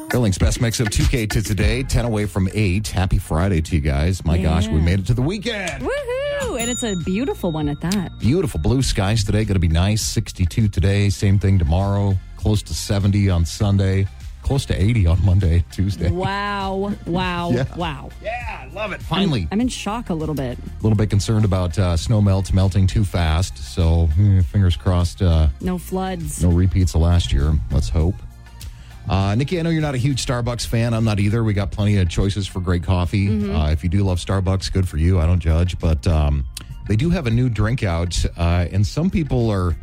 Billings best mix of 2K to today, 10 away from 8. Happy Friday to you guys. My gosh, we made it to the weekend. Woohoo! And it's a beautiful one at that. Beautiful blue skies today. Going to be nice. 62 today. Same thing tomorrow. Close to 70 on Sunday. Close to 80 on Monday, Tuesday. Wow. Wow. Yeah. Wow. Yeah, I love it. Finally. I'm in shock a little bit. A little bit concerned about snow melting too fast. So fingers crossed. No floods. No repeats of last year. Let's hope. Nikki, I know you're not a huge Starbucks fan. I'm not either. We got plenty of choices for great coffee. If you do love Starbucks, good for you. I don't judge. But they do have a new drink out, and some people are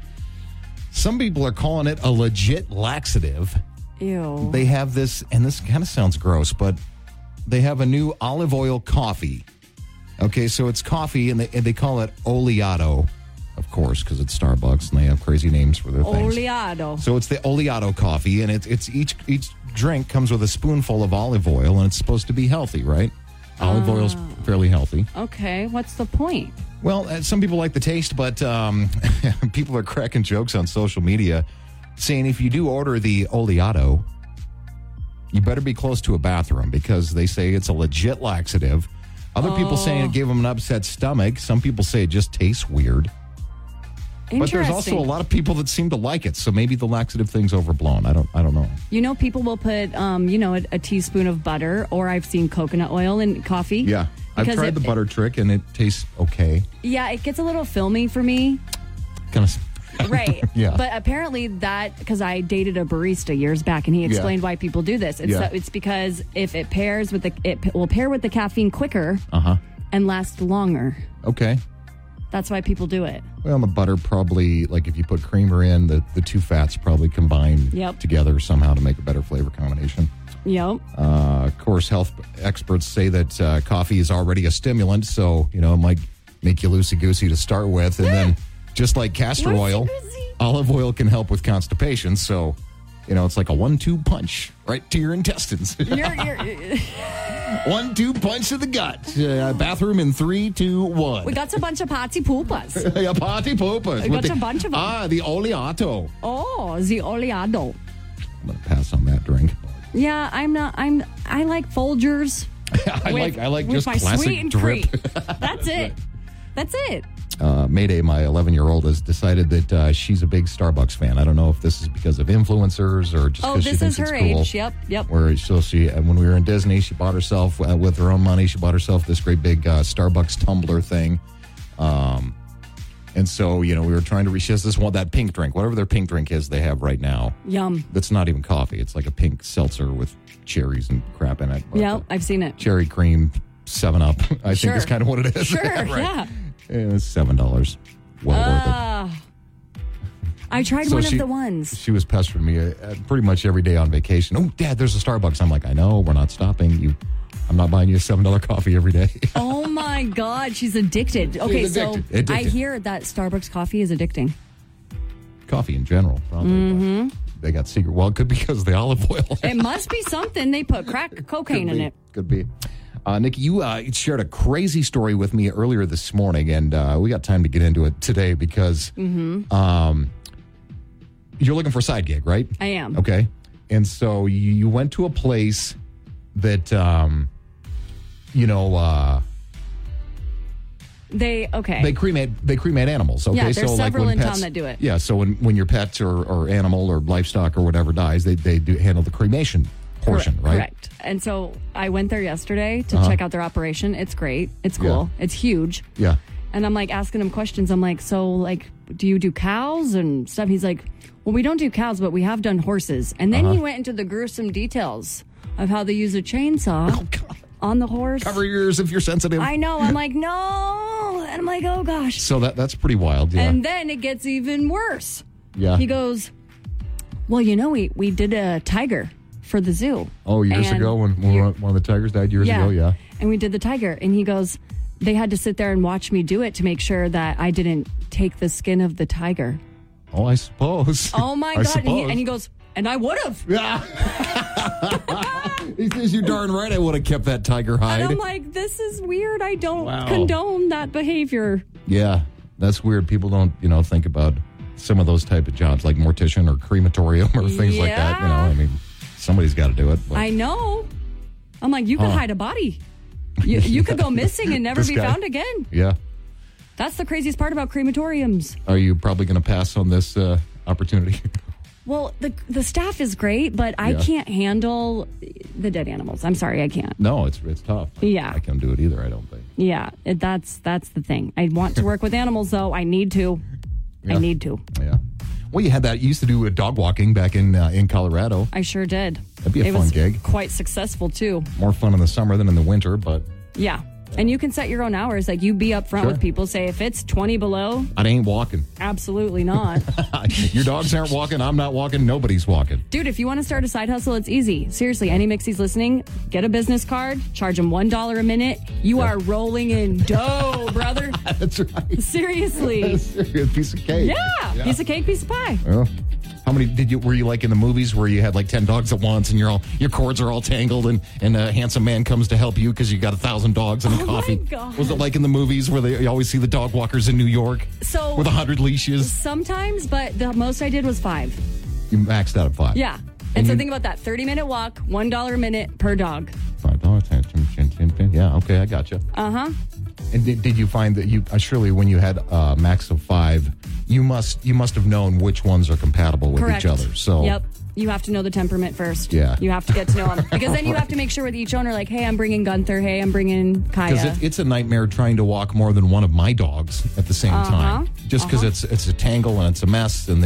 calling it a legit laxative. Ew. They have this, and this kind of sounds gross, but they have a new olive oil coffee. Okay, so it's coffee, and they call it Oleato, of course, because it's Starbucks, and they have crazy names for their things. Oleato. So it's the Oleato coffee, and it's each drink comes with a spoonful of olive oil, and it's supposed to be healthy, right? Olive oil's fairly healthy. Okay, what's the point? Well, some people like the taste, but people are cracking jokes on social media saying if you do order the Oleato, you better be close to a bathroom because they say it's a legit laxative. Other people saying it gave them an upset stomach. Some people say it just tastes weird. But there's also a lot of people that seem to like it, so maybe the laxative thing's overblown. I don't know. You know, people will put a teaspoon of butter, or I've seen coconut oil in coffee. Yeah. I've tried the butter trick, and it tastes okay. Yeah, it gets a little filmy for me. Kind of. Right. Yeah. But apparently because I dated a barista years back, and he explained why people do this. It's because if it pairs with it will pair with the caffeine quicker and last longer. Okay. That's why people do it. Well, the butter probably, like if you put creamer in, the two fats probably combine together somehow to make a better flavor combination. Yep. Of course, health experts say that coffee is already a stimulant, so, it might make you loosey-goosey to start with. And then, just like castor oil, olive oil can help with constipation. So, it's like a 1-2 punch right to your intestines. 1-2 punch to the gut. Bathroom in 3, 2, 1. We got a bunch of party poopers. Yeah, party poopers. We got a bunch of them. The Oleato. Oh, the Oleato. I'm going to pass on that drink. Yeah, I like Folgers. I like with just my classic sweet and drip. That's it. That's it. Mayday, my 11-year-old, has decided that she's a big Starbucks fan. I don't know if this is because of influencers or just because she thinks it's cool. Oh, this is her age. Yep. Where when we were in Disney, she bought herself, with her own money, she bought herself this great big Starbucks tumbler thing. And so, we were trying to she has that pink drink, whatever their pink drink is they have right now. Yum. That's not even coffee. It's like a pink seltzer with cherries and crap in it. Yeah, I've seen it. Cherry cream, 7-Up, I think is kind of what it is. Sure, right. yeah. It's $7. Well worth it. I tried one of the ones. She was pestering me pretty much every day on vacation. Oh, Dad, there's a Starbucks. I'm like, I know, we're not stopping. I'm not buying you a $7 coffee every day. Oh, my God. She's addicted. Okay, addicted. I hear that Starbucks coffee is addicting. Coffee in general, probably. Mm-hmm. They got secret. Well, it could be because of the olive oil. It must be something. They put crack cocaine in it. Could be. Nikki, you shared a crazy story with me earlier this morning, and we got time to get into it today because you're looking for a side gig, right? I am. Okay. And so you went to a place that, They cremate animals. Okay, yeah, there's so several like in pets, town that do it. Yeah, so when your pets or animal or livestock or whatever dies, they do handle the cremation portion, right? Correct. And so I went there yesterday to check out their operation. It's great. It's cool. Yeah. It's huge. Yeah. And I'm like asking him questions. I'm like, so like, do you do cows and stuff? He's like, well, we don't do cows, but we have done horses. And then he went into the gruesome details of how they use a chainsaw on the horse. Cover your ears if you're sensitive. I know. I'm like, no. And I'm like, oh gosh. So that's pretty wild. Yeah. And then it gets even worse. Yeah. He goes, well, we did a tiger for the zoo. Oh, years ago when one of the tigers died years ago, yeah. And we did the tiger. And he goes, they had to sit there and watch me do it to make sure that I didn't take the skin of the tiger. Oh, I suppose. Oh, my God. And he goes, and I would have. Yeah. He says, you darn right I would have kept that tiger hide. And I'm like, this is weird. I don't condone that behavior. Yeah, that's weird. People don't, think about some of those type of jobs like mortician or crematorium or things like that. Somebody's got to do it. But I know. I'm like, you could hide a body. You could go missing and never This be guy. found again. Yeah. That's the craziest part about crematoriums. Are you probably going to pass on this opportunity? Well, the staff is great, but I can't handle the dead animals. I'm sorry, I can't. No, it's tough. Yeah. I can't do it either, I don't think. Yeah, that's the thing. I want to work with animals, though. I need to. Yeah. I need to. Yeah. Well, you had that. You used to do dog walking back in Colorado. I sure did. That'd be a it fun was gig. Quite successful, too. More fun in the summer than in the winter, but Yeah. And you can set your own hours. Like, you be up front Sure. with people. Say, if it's 20 below, I ain't walking. absolutely not. Your dogs aren't walking. I'm not walking. Nobody's walking. Dude, if you want to start a side hustle, it's easy. Seriously, any Mixies listening, get a business card, charge them $1 a minute. You are rolling in dough, brother. That's right. Seriously. A piece of cake. Yeah. Piece of cake, piece of pie. Well, how many were you like in the movies where you had like 10 dogs at once and your cords are all tangled and a handsome man comes to help you because you got 1,000 dogs and a coffee? My God. Was it like in the movies where you always see the dog walkers in New York So with 100 leashes? sometimes, but the most I did was 5. You maxed out at 5. Yeah. And so think about that. 30-minute walk, $1 a minute per dog. $5. Yeah, okay, I got you. Uh-huh. And did you find that you surely when you had a max of 5, you must have known which ones are compatible with Correct. each other. So Yep. You have to know the temperament first. Yeah. You have to get to know them. Because then you have to make sure with each owner, like, hey, I'm bringing Gunther. Hey, I'm bringing Kaya. because it's a nightmare trying to walk more than one of my dogs at the same time. Just because it's a tangle and it's a mess, and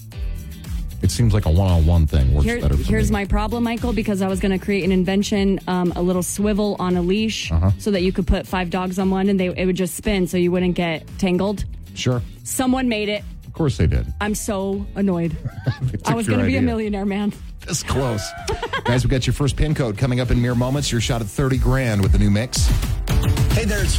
it seems like a one-on-one thing works better for Here's me. my problem, Michael, because I was going to create an invention, a little swivel on a leash so that you could put 5 dogs on one and it would just spin so you wouldn't get tangled. Sure. Someone made it. Of course they did. I'm so annoyed. They took I was your going to be a idea. millionaire, man. This close. Guys, we got your first pin code coming up in mere moments. Your shot at $30,000 with the new mix. Hey there, it's